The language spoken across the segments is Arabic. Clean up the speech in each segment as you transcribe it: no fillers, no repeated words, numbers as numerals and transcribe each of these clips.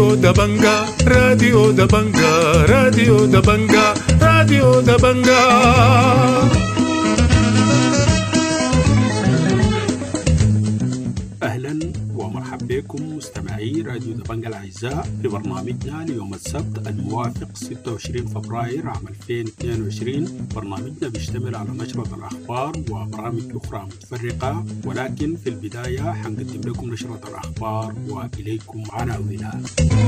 راديو دبنجا راديو دبنجا راديو دبنجا راديو دبنجا. أهلا ومرحبا بكم مستمعي راديو دبنجا الأعزاء في برنامجنا ليوم السبت الموافق 26 فبراير عام 2022. برنامجنا بيشتمل على نشرة الأخبار وبرامج أخرى متفرقة، ولكن في البداية حنقدم لكم نشرة الأخبار وإليكم عناوينها.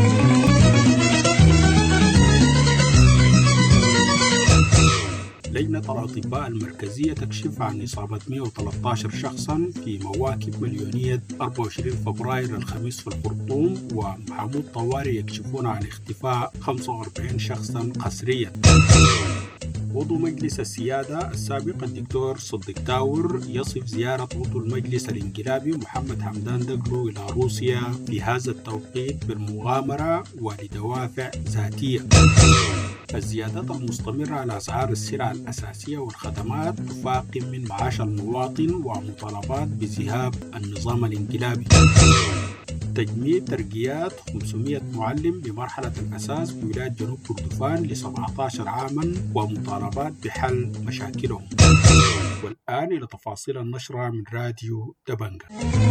لجنة الأطباء المركزية تكشف عن إصابة 113 شخصا في مواكب مليونية 24 فبراير الخميس في الخرطوم، ومحمود طواري يكشفون عن اختفاء 45 شخصا قسريا. عضو مجلس السيادة السابق الدكتور صديق تاور يصف زيارة عضو المجلس الانقلابي محمد حمدان دقلو إلى روسيا في هذا التوقيت بالمغامرة ولدوافع ذاتية. الزيادات المستمرة على أسعار السلع الأساسية والخدمات تفاقم من معاش المواطن ومطالبات بذهاب النظام الانقلابي. تجميد ترقيات 500 معلم بمرحلة الأساس بولاية جنوب كردفان ل17 عاما ومطالبات بحل مشاكلهم. والآن إلى تفاصيل النشرة من راديو دبنجا.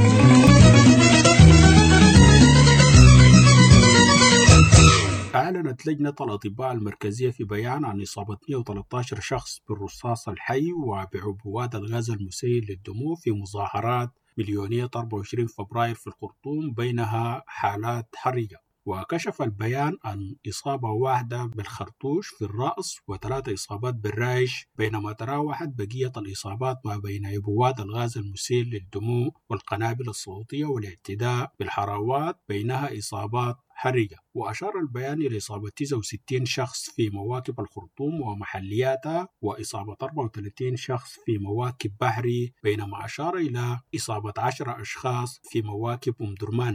أعلنت لجنة الأطباء المركزية في بيان عن إصابة 113 شخص بالرصاص الحي وبعبوات الغاز المسيل للدموع في مظاهرات مليونية 24 فبراير في الخرطوم، بينها حالات حرجة. وكشف البيان عن إصابة واحدة بالخرطوش في الرأس و3 إصابات بالرايش، بينما تراوحت بقية الإصابات ما بين عبوات الغاز المسيل للدموع والقنابل الصوتية والاعتداء بالحراوات، بينها إصابات حرجة. وأشار البيان إلى إصابة 69 شخص في مواكب الخرطوم ومحلياتها، وإصابة 34 شخص في مواكب بحري، بينما أشار إلى إصابة 10 أشخاص في مواكب أم درمان.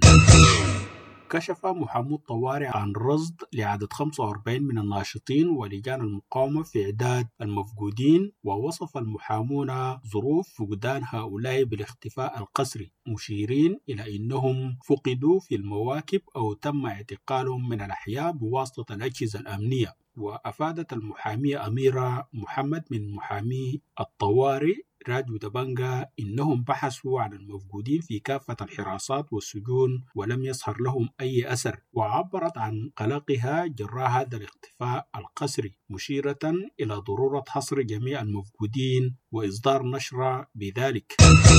كشف محمود طواري عن رصد لعدد 45 من الناشطين ولجان المقاومة في إعداد المفقودين، ووصف المحامون ظروف فقدان هؤلاء بالاختفاء القسري، مشيرين إلى أنهم فقدوا في المواكب أو تم اعتقالهم من الأحياء بواسطة الأجهزة الأمنية. وأفادت المحامية أميرة محمد من محامي الطواري راديو دبنجا إنهم بحثوا عن المفقودين في كافة الحراسات والسجون ولم يظهر لهم أي أثر، وعبرت عن قلقها جراء هذا الاختفاء القسري، مشيرة إلى ضرورة حصر جميع المفقودين وإصدار نشرة بذلك.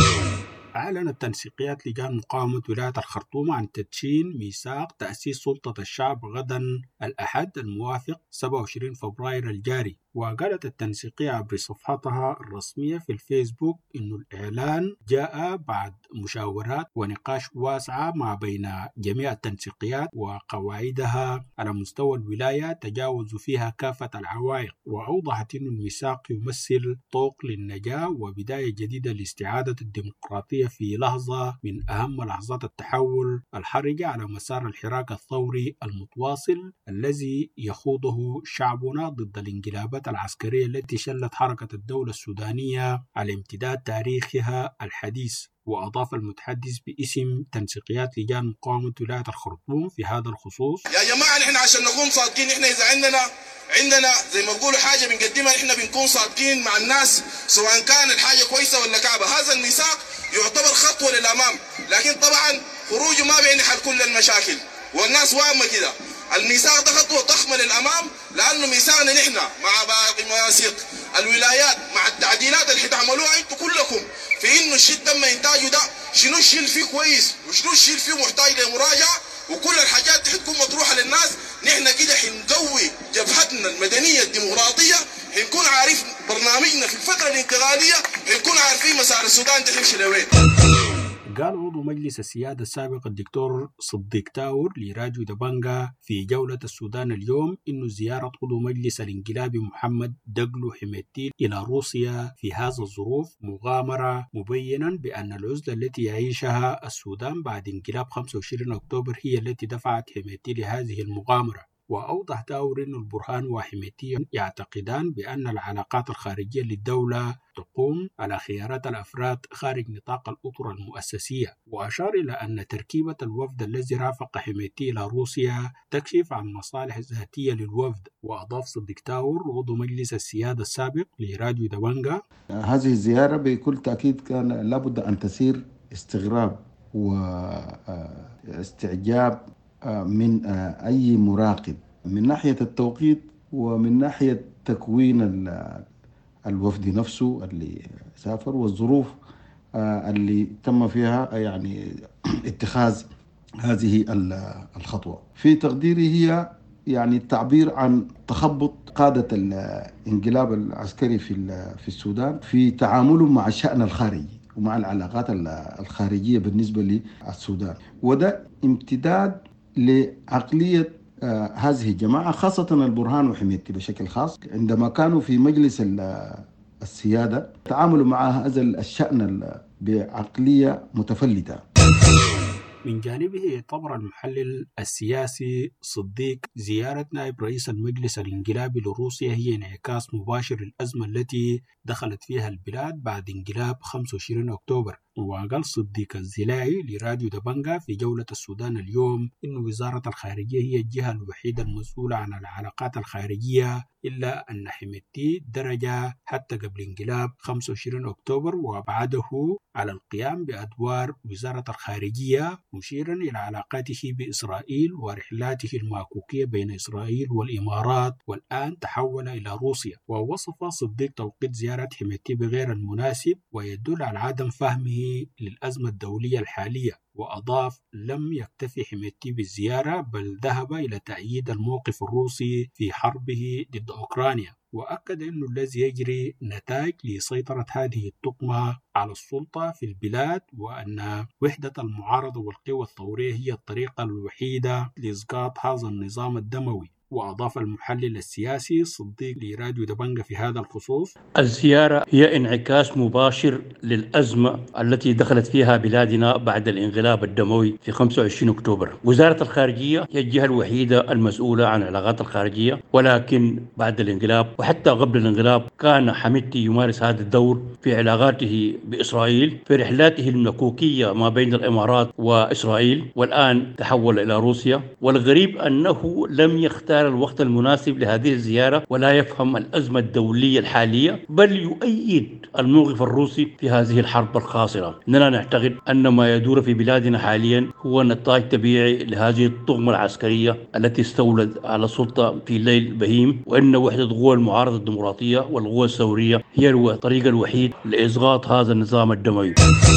أعلنت تنسيقيات لجان مقاومة ولاية الخرطوم عن تدشين ميثاق تأسيس سلطة الشعب غدا الأحد الموافق 27 فبراير الجاري. وقالت التنسيقية عبر صفحتها الرسمية في الفيسبوك إنه الإعلان جاء بعد مشاورات ونقاش واسعة ما بين جميع التنسيقيات وقواعدها على مستوى الولاية تجاوز فيها كافة العوائق، وأوضحت إن الميثاق يمثل طوق للنجاة وبداية جديدة لاستعادة الديمقراطية في لحظة من أهم لحظات التحول الحرجة على مسار الحراك الثوري المتواصل الذي يخوضه شعبنا ضد الانقلابات العسكرية التي شلت حركة الدولة السودانية على امتداد تاريخها الحديث. وأضاف المتحدث باسم تنسيقيات لجان مقاومة ولاية الخرطوم في هذا الخصوص: يا جماعة نحن عشان نكون صادقين، نحن إذا عندنا زي ما بقولوا حاجة بنقدمها، نحن بنكون صادقين مع الناس سواء كان الحاجة كويسة ولا كعبة. هذا الميثاق يعتبر خطوة للأمام، لكن طبعا خروجه ما بينحل كل المشاكل والناس واهمة كده. الميثاق ده خطوة ضخمة للأمام، لأنه ميثاقنا نحن مع باقي مواثيق الولايات مع التعديلات اللي حتعملوها انتوا كلكم في إنه الشيء تم إنتاجه ده شنو الشيء اللي فيه كويس وشنو الشيء اللي فيه محتاج لمراجعة، وكل الحاجات دي حتكون مطروحة للناس. نحن كده حنقوي جبهتنا المدنية الديمقراطية، حنكون عارف برنامجنا في الفترة الانتقالية، حنكون عارفين مسار السودان تمشي لوين. قال عضو مجلس السيادة السابق الدكتور صديق تاور لراديو دبنجا في جولة السودان اليوم إنه زيارة عضو مجلس الانقلابي محمد دقلو حميدتي إلى روسيا في هذا الظروف مغامرة، مبينا بأن العزلة التي يعيشها السودان بعد انقلاب 25 أكتوبر هي التي دفعت حميدتي لهذه المغامرة. وأوضح داور أن البرهان وحميتي يعتقدان بأن العلاقات الخارجية للدولة تقوم على خيارات الأفراد خارج نطاق الأطر المؤسسية، وأشار إلى أن تركيبة الوفد الذي رافق حميتي إلى روسيا تكشف عن مصالح ذاتية للوفد. وأضاف صديق تاور عضو مجلس السيادة السابق لراديو دبنجا: هذه الزيارة بكل تأكيد كان لابد أن تسير استغراب واستعجاب من أي مراقب من ناحية التوقيت ومن ناحية تكوين الوفد نفسه اللي سافر والظروف اللي تم فيها يعني اتخاذ هذه الخطوة. في تقديري هي يعني التعبير عن تخبط قادة الانقلاب العسكري في السودان في تعاملهم مع الشأن الخارجي ومع العلاقات الخارجية بالنسبة للسودان، وده امتداد لعقلية هذه الجماعة خاصة البرهان وحميتي بشكل خاص. عندما كانوا في مجلس السيادة تعاملوا مع هذا الشأن بعقلية متفلتة. من جانبه يعتبر المحلل السياسي صديق زيارة نائب رئيس المجلس الانقلابي لروسيا هي انعكاس مباشر للأزمة التي دخلت فيها البلاد بعد انقلاب 25 أكتوبر. وقال صديق الزلاعي لراديو دبنجا في جولة السودان اليوم إن وزارة الخارجية هي الجهة الوحيدة المسؤولة عن العلاقات الخارجية، إلا أن حميتي درجة حتى قبل انقلاب 25 أكتوبر وأبعده على القيام بأدوار وزارة الخارجية، مشيرا إلى علاقاته بإسرائيل ورحلاته الماكوكية بين إسرائيل والإمارات، والآن تحول إلى روسيا. ووصف صديق توقيت زيارة حميتي بغير المناسب ويدل على عدم فهمه للأزمة الدولية الحالية. وأضاف: لم يكتفي حميتي بالزيارة بل ذهب إلى تأييد الموقف الروسي في حربه ضد أوكرانيا، وأكد أن الذي يجري نتاج لسيطرة هذه الطقمة على السلطة في البلاد، وأن وحدة المعارضة والقوى الثورية هي الطريقة الوحيدة لإسقاط هذا النظام الدموي. وأضاف المحلل السياسي صديق لراديو دبنجا في هذا الخصوص: الزيارة هي انعكاس مباشر للأزمة التي دخلت فيها بلادنا بعد الانقلاب الدموي في 25 أكتوبر. وزارة الخارجية هي الجهة الوحيدة المسؤولة عن العلاقات الخارجية، ولكن بعد الانقلاب وحتى قبل الانقلاب كان حميتي يمارس هذا الدور في علاقاته بإسرائيل، في رحلاته المكوكية ما بين الإمارات وإسرائيل، والآن تحول إلى روسيا. والغريب أنه لم يختار الوقت المناسب لهذه الزيارة ولا يفهم الأزمة الدولية الحالية، بل يؤيد الموقف الروسي في هذه الحرب الخاسرة. إننا نعتقد أن ما يدور في بلادنا حاليا هو نتاج طبيعي لهذه الطغمة العسكرية التي استولت على السلطة في ليل بهيم، وأن وحدة قوى المعارضة الديمقراطية والقوى الثورية هي الطريق الوحيد لإسقاط هذا النظام الدموي.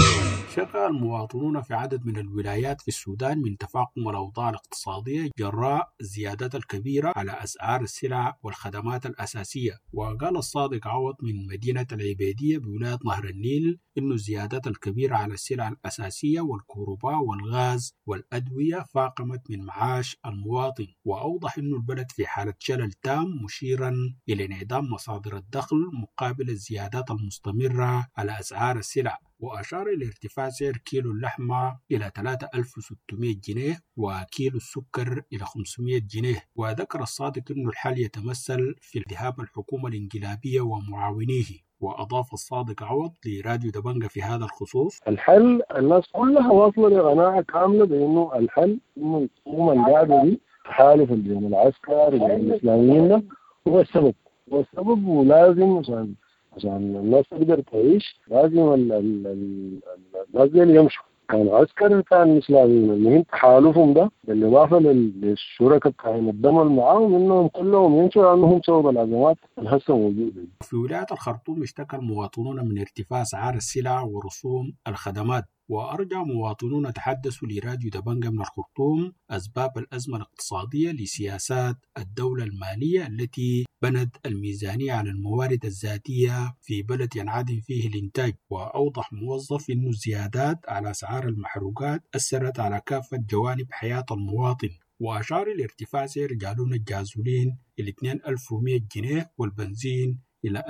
شكى المواطنون في عدد من الولايات في السودان من تفاقم الأوضاع الاقتصادية جراء الزيادات الكبيرة على أسعار السلع والخدمات الأساسية. وقال الصادق عوض من مدينة العبيدية بولاية نهر النيل إنه الزيادات الكبيرة على السلع الأساسية والكهرباء والغاز والأدوية فاقمت من معاش المواطن. وأوضح إنه البلد في حالة شلل تام، مشيرا إلى انعدام مصادر الدخل مقابل الزيادات المستمرة على أسعار السلع. وأشار إلى ارتفاع سعر كيلو اللحمة إلى 3600 جنيه وكيلو السكر إلى 500 جنيه. وذكر الصادق أن الحال يتمثل في ذهاب الحكومة الانقلابية ومعاونيه. وأضاف الصادق عوض لراديو دبنجا في هذا الخصوص: الحل الناس كلها واصلة لقناعة كاملة بأنه الحل إنه الحكومة القاعدة دي تحالف بين العسكر وبين الإسلاميين هو السبب، ولازم عشان الناس تقدر تعيش لازم الناس دي يمشوا. كانوا عسكر كان إسلاميين، المهم تحالفهم ده بالإضافة للشركاء بتاعهم الدمل معاهم إنهم كلهم يمشوا لأنهم سبب الأزمات الهسه موجودة. في ولاية الخرطوم اشتكى المواطنون من ارتفاع أسعار السلع ورسوم الخدمات. وأرجع مواطنون تحدثوا لراديو دبنجا من الخرطوم أسباب الأزمة الاقتصادية لسياسات الدولة المالية التي بنت الميزانية على الموارد الذاتية في بلد ينعدم فيه الإنتاج. وأوضح موظف أن الزيادات على أسعار المحروقات أثرت على كافة جوانب حياة المواطن. وأشار إلى ارتفاع سعر جالون الجازولين إلى 2100 جنيه والبنزين إلى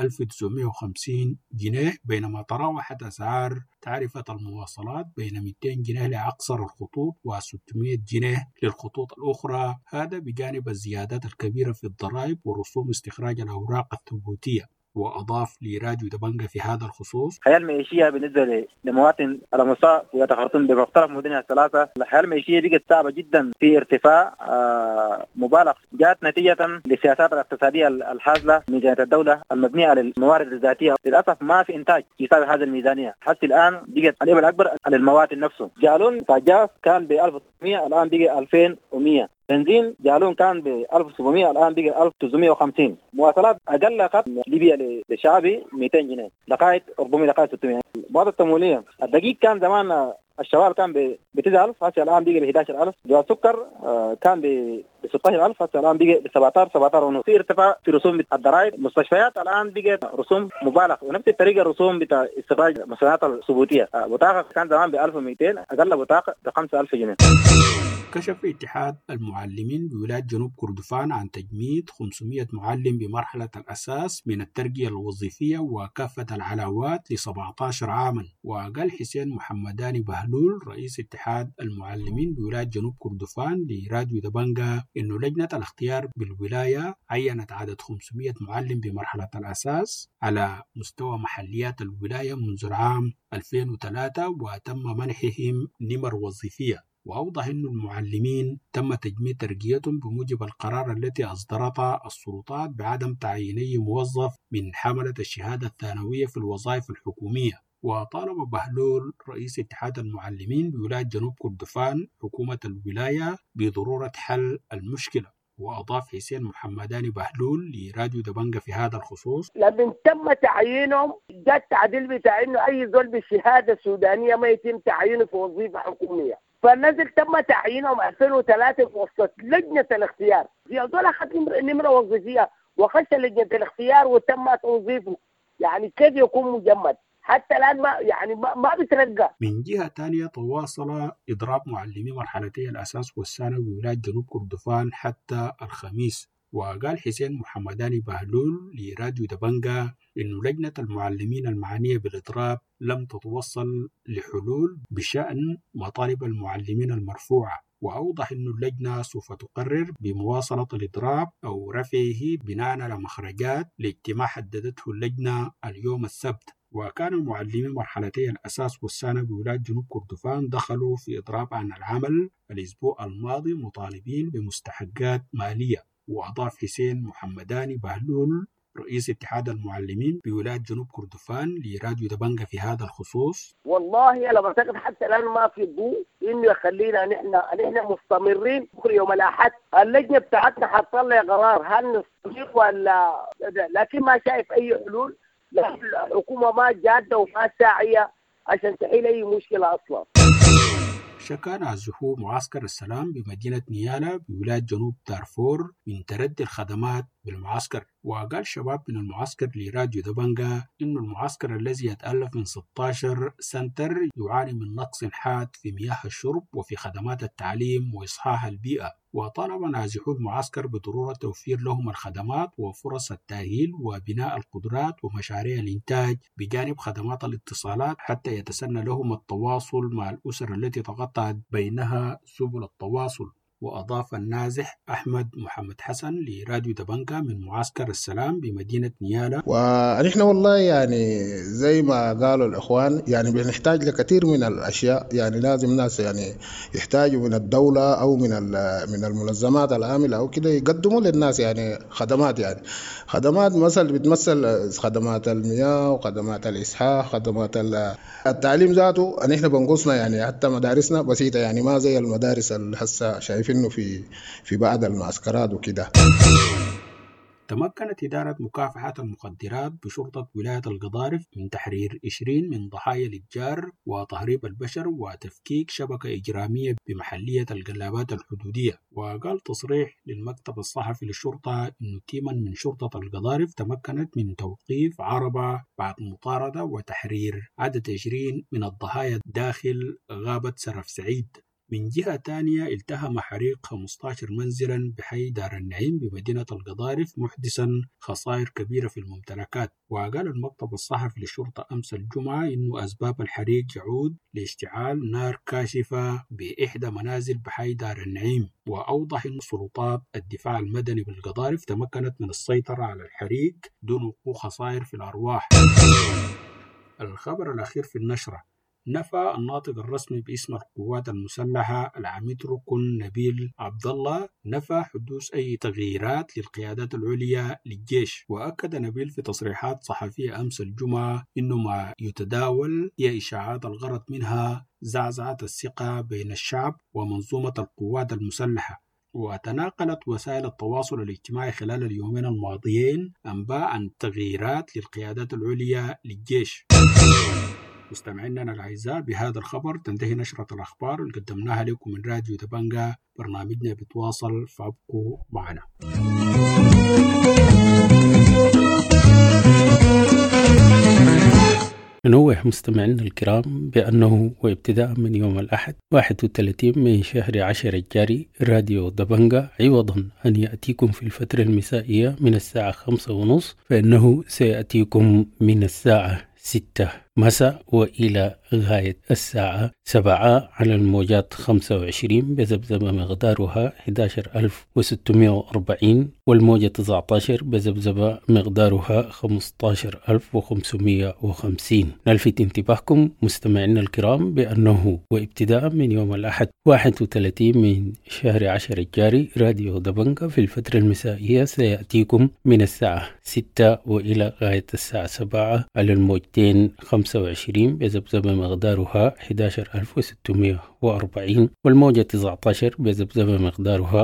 1950 جنيه، بينما تراوحت أسعار تعرفة المواصلات بين 200 جنيه لأقصر الخطوط و600 جنيه للخطوط الأخرى، هذا بجانب الزيادات الكبيرة في الضرائب ورسوم استخراج الأوراق الثبوتية. وأضاف لراديو دبنجة في هذا الخصوص: الحياة المعيشية بالنسبة لمواطن على مستوى ولاية خرطوم بمختلف مدنها الثلاثة، الحياة المعيشية بقت صعبة جدا في ارتفاع مبالغ، جاءت نتيجة للسياسات الاقتصادية الحاصلة من جهة الدولة المبنية على الموارد الذاتية. للأسف ما في إنتاج يساوي هذه الميزانية، حتى الآن بقت العبء الأكبر على المواد نفسه. جالون جاز كان ب 1300 الآن بقى 2100. بنزين جالون كان ب 1700 الآن بقى 1950. مواصلات أقل خط ليبيا للشعبي 200 جنيه لغاية 400 لغاية 600. المواد التموينية الدقيق كان زمان الشوال كان ب 9000 هسه الآن بقى ب 11000. جوال السكر كان ب 16000 هسه الآن بقى ب 17 ونص. في ارتفاع في رسوم الضرائب. مستشفيات الآن بقت رسوم مبالغ، ونفس الطريقة الرسوم بتاع استخراج المساعدات الثبوتية. بطاقة كان زمان ب 1200 أقل بطاقة ب 5000 جنيه. كشف اتحاد المعلمين بولاية جنوب كردفان عن تجميد 500 معلم بمرحلة الأساس من الترقية الوظيفية وكافة العلاوات ل 17 عاما. وقال حسين محمداني بهلول رئيس اتحاد المعلمين بولاية جنوب كردفان لراديو دبنجة إنه لجنة الاختيار بالولاية عينت عدد 500 معلم بمرحلة الأساس على مستوى محليات الولاية منذ العام 2003 وتم منحهم نمر وظيفية. وأوضح أن المعلمين تم تجميد ترقيتهم بموجب القرار التي أصدرتها السلطات بعدم تعيين أي موظف من حملة الشهادة الثانوية في الوظائف الحكومية. وطالب بهلول رئيس اتحاد المعلمين بولاية جنوب كردفان حكومة الولاية بضرورة حل المشكلة. وأضاف حسين محمداني بهلول لراديو دبنجة في هذا الخصوص: لما تم تعيينهم جاء التعديل بتاع انه اي زول بالشهاده السودانيه ما يتم تعيينه في وظيفه حكوميه، فالنزل تم تعيينهم 2003 في وسط لجنه الاختيار. في دول اخذت نمره وظيفيه وخش لجنه الاختيار وتم توظيفه، يعني كيف يكون مجمد؟ حتى الآن ما بترقى. من جهة تانية تواصل إضراب معلمي مرحلتي الأساس والثانوي بولاية جنوب كردفان حتى الخميس. وقال حسين محمداني بهلول لراديو دبنجة إنه لجنة المعلمين المعنية بالإضراب لم تتوصل لحلول بشأن مطالب المعلمين المرفوعة. وأوضح أن اللجنة سوف تقرر بمواصلة الإضراب أو رفعه بناء على مخرجات لاجتماع حددته اللجنة اليوم السبت. وكان معلمي مرحلتي الأساس والثانوي بولاية جنوب كردفان دخلوا في إضراب عن العمل الأسبوع الماضي مطالبين بمستحقات مالية. وأضاف حسين محمداني بهلول رئيس اتحاد المعلمين بولاية جنوب كردفان لراديو دبنجة في هذا الخصوص: والله أنا بعتقد حتى الآن ما في ضوء إنه يخلينا نحن مستمرين. بكرة يوم الأحد اللجنة بتاعتنا حتطلع قرار هل نستمر ولا، لكن ما شايف أي حلول. لا الحكومة ما جادة وما ساعية عشان تحل أي مشكلة أصلا. شكى نازحو معسكر السلام بمدينة نيالا بولاية جنوب دارفور من تردي الخدمات بالمعسكر. وقال شباب من المعسكر لراديو دبنجة إنه المعسكر الذي يتألف من 16 سنتر يعاني من نقص حاد في مياه الشرب وفي خدمات التعليم وإصحاح البيئة. وطالب نازحو المعسكر بضرورة توفير لهم الخدمات وفرص التأهيل وبناء القدرات ومشاريع الإنتاج بجانب خدمات الاتصالات حتى يتسنى لهم التواصل مع الأسر التي تقطعت بينها سبل التواصل. وأضاف النازح أحمد محمد حسن لراديو دبنجة من معسكر السلام بمدينة نيالا: ونحن والله يعني زي ما قالوا الإخوان يعني بنحتاج لكثير من الأشياء. يعني لازم ناس يعني يحتاجوا من الدولة أو من المنظمات العاملة أو كده يقدموا للناس يعني خدمات، يعني خدمات مثلا بتمثل خدمات المياه وخدمات الإصحاح، خدمات التعليم ذاته. نحن بنقصنا يعني حتى مدارسنا بسيطة، يعني ما زي المدارس اللي هسه شايفين إنه في بعض المعسكرات وكده. تمكنت إدارة مكافحة المخدرات بشرطة ولاية القضارف من تحرير 20 من ضحايا الإتجار وتهريب البشر وتفكيك شبكة إجرامية بمحلية القلابات الحدودية. وقال تصريح للمكتب الصحفي للشرطة إنه تيما من شرطة القضارف تمكنت من توقيف عربة بعد مطاردة وتحرير عدد 20 من الضحايا داخل غابة سرف سعيد. من جهة تانية التهم حريق 15 منزلا بحي دار النعيم بمدينة القضارف محدثا خسائر كبيرة في الممتلكات. وقال المكتب الصحفي للشرطة أمس الجمعة إنه أسباب الحريق يعود لاشتعال نار كاشفة بإحدى منازل بحي دار النعيم. وأوضح أن سلطات الدفاع المدني بالقضارف تمكنت من السيطرة على الحريق دون وقوع خسائر في الأرواح. الخبر الأخير في النشرة: نفى الناطق الرسمي باسم القوات المسلحة العميد ركن نبيل عبد الله نفى حدوث أي تغييرات للقيادات العليا للجيش. وأكد نبيل في تصريحات صحفية أمس الجمعة إنه ما يتداول هي إشاعات الغرض منها زعزعة الثقة بين الشعب ومنظومة القوات المسلحة. وتناقلت وسائل التواصل الاجتماعي خلال اليومين الماضيين أنباء عن تغييرات للقيادات العليا للجيش. مستمعينا الأعزاء، بهذا الخبر تنتهي نشرة الأخبار اللي قدمناها لكم من راديو دبنجة. برنامجنا بتواصل، فابقوا معنا. ننوه مستمعينا الكرام بأنه وابتداء من يوم الأحد 31 من شهر 10 الجاري راديو دبنجة عوضا أن يأتيكم في الفترة المسائية من الساعة 5:30 فإنه سيأتيكم من الساعة 6 مساء وإلى غاية الساعة 7 على الموجات 25 بذبذبة مقدارها 11640 والموجة 19 بذبذبة مقدارها 15550. نلفت انتباهكم مستمعينا الكرام بأنه وابتداء من يوم الأحد 31 من شهر 10 الجاري راديو دبنجة في الفترة المسائية سيأتيكم من الساعة 6 وإلى غاية الساعة 7 على الموجتين 25 بذبذبة مقدارها 11640 والموجة 19 بذبذبة مقدارها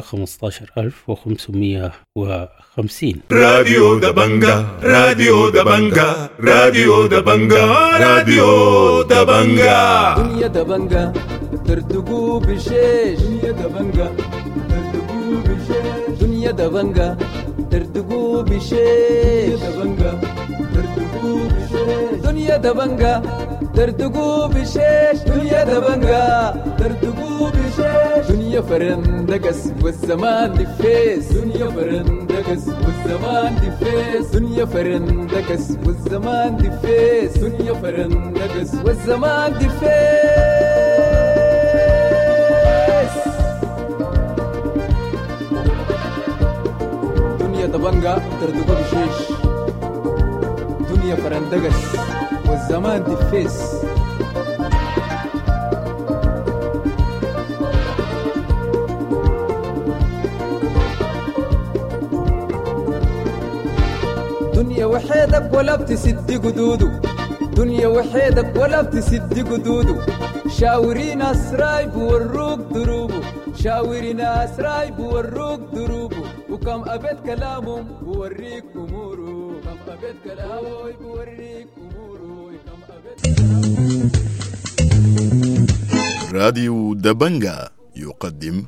15550. راديو دبنجة راديو دبنجة راديو دبنجة راديو دبنجة. دنيا دبنجة ترتقو بشيش. دنيا دبنجة ترتقو بشيش. دنيا دبنجة ترتقو بشيش. دنيا دبنجة ترتقو بشيش. دنيا دبنجة ترتقو بشيش. دنيا فرندقس والزمان دفيس. دنيا فرندقس والزمان دفيس. دنيا فرندقس والزمان دفيس. دنيا فرندقس والزمان دفيس. دنيا دبنجة ترتقو بشيش. دنيا فرندقس والزمان دفيس. دنيا وحيدك ولا بتسد قدودو. دنيا وحيدك ولا بتسد قدودو. شاورين أسراي بوروك دروبو. شاورين أسراي بوروك دروبو. وكم أبد كلامهم بوريك أمورو. كم أبد كلامهم بوريك أمورو. كم أبد راديو دبنجة يقدم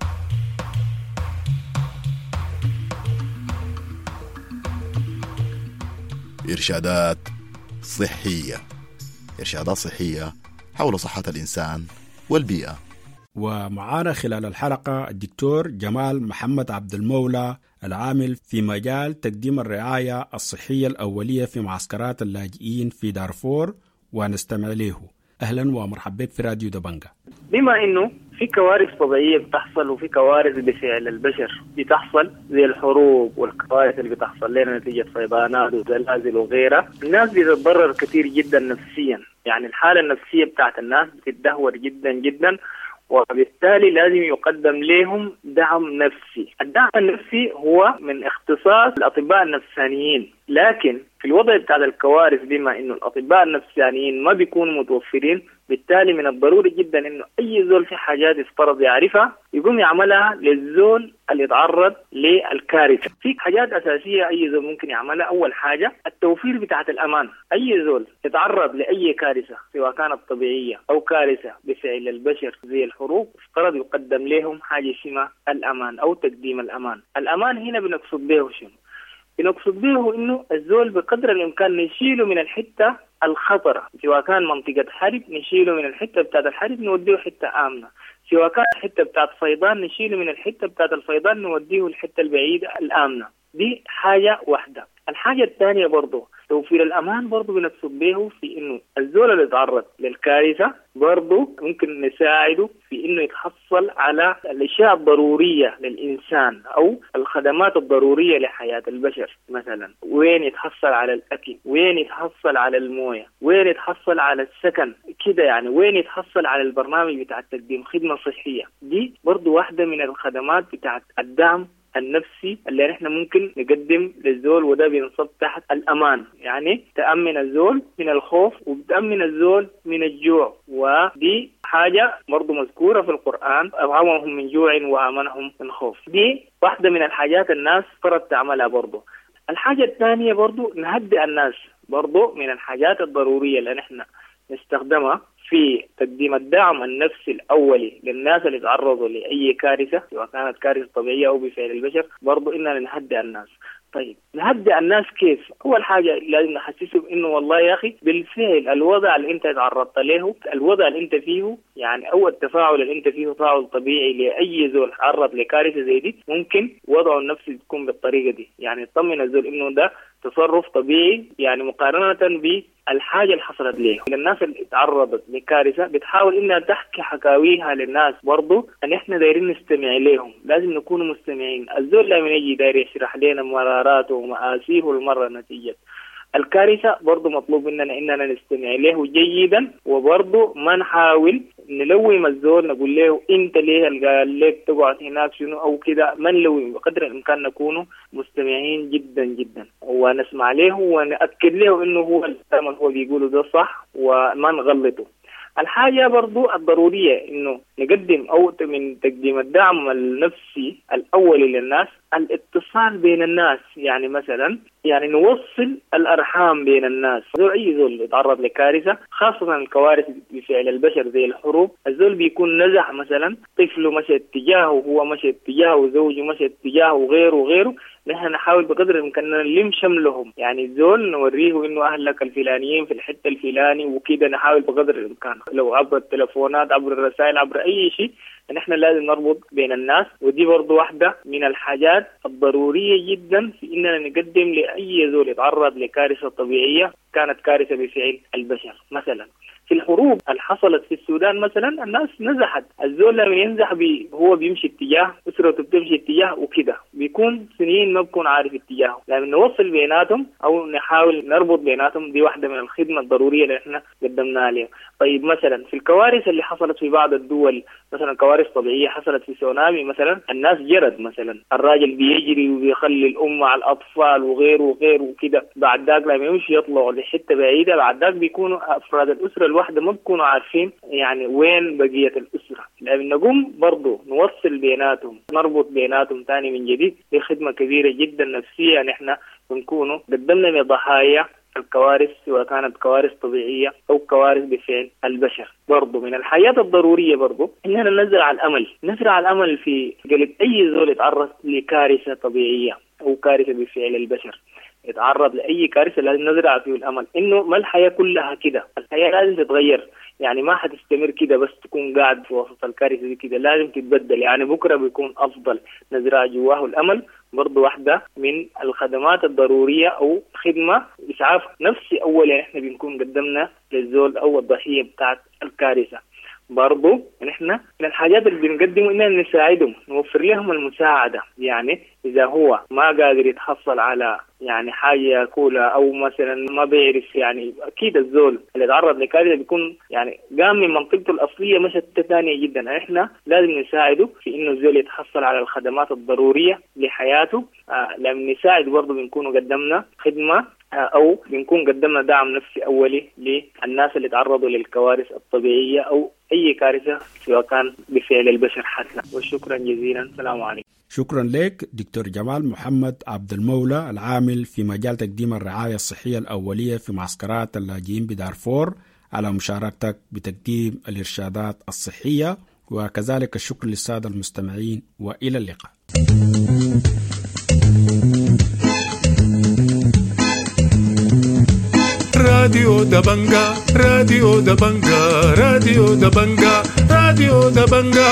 إرشادات صحية. إرشادات صحية حول صحة الإنسان والبيئة. ومعانا خلال الحلقة الدكتور جمال محمد عبد المولى العامل في مجال تقديم الرعاية الصحية الأولية في معسكرات اللاجئين في دارفور، ونستمع له. أهلا ومرحبا بك في راديو دبنجة. بما إنه في كوارث طبيعية بتحصل وفي كوارث بفعل البشر بتحصل زي الحروب والكوارث اللي بتحصل لنا نتيجة فيضانات وزلازل وغيرها، الناس بتتضرر كثير جدا نفسيا. يعني الحالة النفسية بتاعت الناس بتتدهور جدا جدا، وبالتالي لازم يقدم لهم دعم نفسي. الدعم النفسي هو من اختصاص الأطباء النفسانيين، لكن في الوضع بتاع الكوارث بما إنه الأطباء النفسانيين ما بيكونوا متوفرين، بالتالي من الضروري جدا إنه أي زول في حاجات يفترض يعرفها يقوم يعملها للزول اللي يتعرض للكارثة. في حاجات أساسية أي زول ممكن يعملها. أول حاجة التوفير بتاعة الأمان. أي زول يتعرض لأي كارثة سواء كانت طبيعية أو كارثة بفعل البشر زي الحروب، افترض يقدم لهم حاجة اسمها الأمان أو تقديم الأمان. الأمان هنا بنقصد به شنو؟ بنقصد به إنه الزول بقدر الإمكان نشيله من الحتة الخطرة، سواء كان منطقة حرب نشيله من الحتة بتاعت الحرب نوديه حتة آمنة، سواء كان الحتة بتاعت فيضان نشيله من الحتة بتاعت الفيضان نوديه الحتة البعيدة الآمنة. دي حاجة واحدة. الحاجة الثانية برضو توفير الأمان برضو بنقصد به في إنه الزول اللي يتعرض للكارثة برضو ممكن نساعده في إنه يتحصل على الأشياء الضرورية للإنسان أو الخدمات الضرورية لحياة البشر. مثلا وين يتحصل على الأكل، وين يتحصل على الموية، وين يتحصل على السكن كده، يعني وين يتحصل على البرنامج بتاع تقديم خدمة صحية. دي برضو واحدة من الخدمات بتاع الدعم النفسي اللي نحن ممكن نقدم للزول، وده بينصب تحت الأمان، يعني تأمن الزول من الخوف وبتأمن الزول من الجوع. ودي حاجة برضو مذكورة في القرآن، أطعمهم من جوع وآمنهم من خوف. دي واحدة من الحاجات الناس فرض تعملها برضو. الحاجة الثانية برضو نهدئ الناس، برضو من الحاجات الضرورية اللي نحن نستخدمها في تقديم الدعم النفسي الأولي للناس اللي تعرضوا لأي كارثة، سواء كانت كارثة طبيعية أو بفعل البشر، برضو إننا نهدئ الناس. طيب نهدئ الناس كيف؟ أول حاجة لازم نحسسهم إنه والله يا أخي بالفعل الوضع اللي أنت تعرضت له، الوضع اللي أنت فيه يعني أو التفاعل اللي أنت فيه تفاعل طبيعي لأي زول تعرض لكارثة زي دي، ممكن وضعه النفسي تكون بالطريقة دي. يعني تطمن الزول إنه ده تصرف طبيعي، يعني مقارنة بالحاجة اللي حصلت له. الناس اللي تعرضت لكارثة بتحاول إنها تحكي حكاويها للناس، برضو أن إحنا دايرين نستمع لهم، لازم نكون مستمعين. الزول لما يجي داير يشرح لنا مراراته ومآسيه المرة نتيجة الكارثة، برضو مطلوب إننا نستمع له جيدا، وبرضو ما نحاول نلوم الزول نقول له انت ليه قال لك تقعد هناك شنو او كده. ما نلوم، بقدر الامكان نكون مستمعين جدا جدا ونسمع له ونأكد له انه هو الكلام اللي هو بيقوله ده صح وما نغلطه. الحاجة برضو الضرورية إنه نقدم أو من تقديم الدعم النفسي الأولي للناس الاتصال بين الناس، يعني مثلا يعني نوصل الأرحام بين الناس. أي زول يتعرض لكارثة، خاصة الكوارث بفعل البشر زي الحروب، الزول بيكون نزح مثلا طفله مشى اتجاهه، هو مشى اتجاهه، زوجه مشى اتجاهه، وغيره. نحن نحاول بقدر الإمكان نلم شملهم، يعني الزول نوريه إنه أهلك الفلانيين في الحتة الفلاني وكده. نحاول بقدر الإمكان لو عبر التلفونات، عبر الرسائل، عبر أي شيء، نحن لازم نربط بين الناس. ودي برضو واحدة من الحاجات الضرورية جدا في إننا نقدم لأي زول يتعرض لكارثة طبيعية كانت كارثة بفعل البشر. مثلا في الحروب اللي حصلت في السودان مثلا الناس نزحت، الزول لما ينزح هو بيمشي اتجاه، أسرته بتمشي اتجاه وكده، بيكون سنين ما بكون عارف اتجاهه. لما نوصل بيناتهم أو نحاول نربط بيناتهم، دي واحدة من الخدمة الضرورية اللي احنا قدمناها لهم. طيب مثلا في الكوارث اللي حصلت في بعض الدول، مثلا كوارث طبيعية حصلت في سونامي مثلا، الناس جرد مثلا، الراجل بيجري وبيخلي الأم على الأطفال وغيره وكده، بعد ذاك لما يمشي يطلعوا لحتة بعيدة، بعد ذاك بيكونوا أفراد الأسرة الواحدة ما بيكونوا عارفين يعني وين بقية الأسرة. لأن نقوم برضو نوصل بيناتهم، نربط بيناتهم تاني من جديد، دي خدمة كبيرة جدا نفسية نحن بنكونوا قدمنا لضحايا الكوارث، سواء كانت كوارث طبيعية أو كوارث بفعل البشر. برضو من الحياة الضرورية برضو إننا نزرع الأمل في قلب أي زول يتعرض لكارثة طبيعية أو كارثة بفعل البشر. يتعرض لأي كارثة لازم نزرع فيه الأمل إنه ما الحياة كلها كده، الحياة لازم تتغير، يعني ما حتستمر كده بس تكون قاعد في وسط الكارثة دي كده، لازم تتبدل، يعني بكرة بيكون أفضل. نزرع جواه الأمل برضو واحدة من الخدمات الضرورية أو خدمة إسعاف نفسي أول، يعني إحنا بنكون قدمنا للزول أو الضحية بتاعت الكارثة. برضو نحن من الحاجات اللي بنقدمه إننا نساعدهم، نوفر لهم المساعدة. يعني إذا هو ما قادر يتحصل على يعني حاجة يأكلها أو مثلا ما بيعرف، يعني أكيد الزول اللي تعرض لكارثة بيكون يعني قام من منطقته الأصلية مش ثانية جدا. إحنا لازم نساعده في إنه الزول يتحصل على الخدمات الضرورية لحياته. لما نساعد برضو بنكون قدمنا خدمة أو بنكون قدمنا دعم نفسي أولي للناس اللي تعرضوا للكوارث الطبيعية أو أي كارثة سواء كان بفعل البشر حتى. وشكرا جزيلا، السلام عليكم. شكرا لك دكتور جمال محمد عبد المولى، العامل في مجال تقديم الرعاية الصحية الأولية في معسكرات اللاجئين بدارفور، على مشاركتك بتقديم الإرشادات الصحية. وكذلك الشكر للسادة المستمعين، وإلى اللقاء. راديو دبنجا راديو دبنجا راديو دبنجا راديو دبنجا.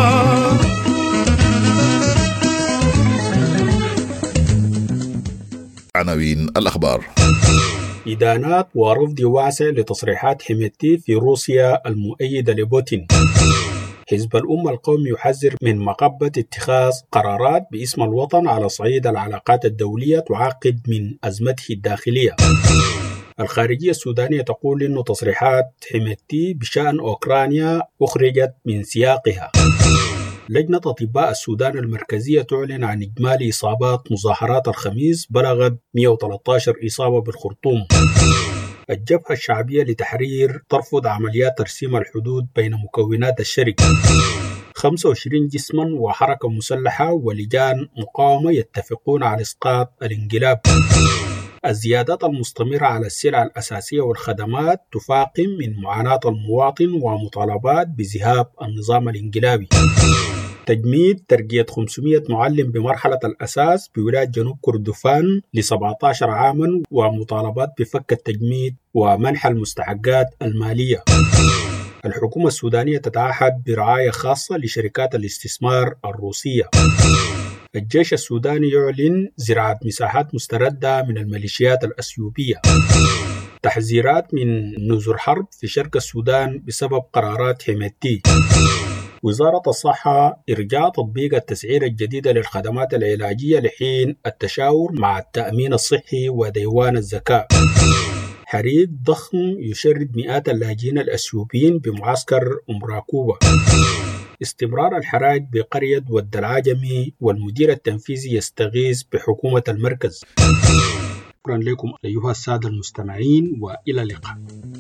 عناوين الأخبار. إدانات ورفض واسع لتصريحات حميدتي في روسيا المؤيدة لبوتين. حزب الأمة القومي يحذر من مقبة اتخاذ قرارات باسم الوطن على صعيد العلاقات الدولية تعقد من أزمته الداخلية. الخارجية السودانية تقول إن تصريحات حميدتي بشأن أوكرانيا أخرجت من سياقها. لجنة أطباء السودان المركزية تعلن عن إجمالي إصابات مظاهرات الخميس بلغت 113 إصابة بالخرطوم. الجبهة الشعبية لتحرير ترفض عمليات ترسيم الحدود بين مكونات الشركة. 25 جسما وحركة مسلحة ولجان مقاومة يتفقون على إسقاط الانقلاب. الزيادات المستمرة على السلع الأساسية والخدمات تفاقم من معاناة المواطن ومطالبات بذهاب النظام الانقلابي. تجميد ترقية 500 معلم بمرحلة الأساس بولاية جنوب كردفان ل17 عاما ومطالبات بفك التجميد ومنح المستحقات المالية. الحكومة السودانية تتعهد برعاية خاصة لشركات الاستثمار الروسية. الجيش السوداني يعلن زراعة مساحات مستردة من الميليشيات الأثيوبية. تحذيرات من نذر حرب في شرق السودان بسبب قرارات حميدتي. وزارة الصحة إرجاع تطبيق التسعير الجديدة للخدمات العلاجية لحين التشاور مع التأمين الصحي وديوان الزكاة. حريق ضخم يشرد مئات اللاجئين الأثيوبيين بمعسكر راكوبة. استمرار الحراج بقرية ود العجمي والمدير التنفيذي يستغيث بحكومة المركز. شكرا لكم أيها السادة المستمعين وإلى اللقاء.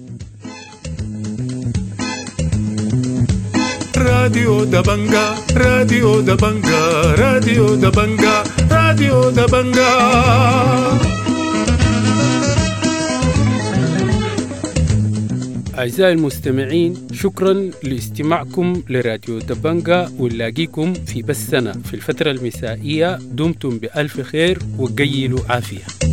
راديو دبنجا راديو دبنجا راديو دبنجا راديو دبنجا. أعزائي المستمعين، شكرا لاستماعكم لراديو دبنجا، ونلاقيكم في بثنا في الفترة المسائية. دمتم بألف خير وقيلوا عافية.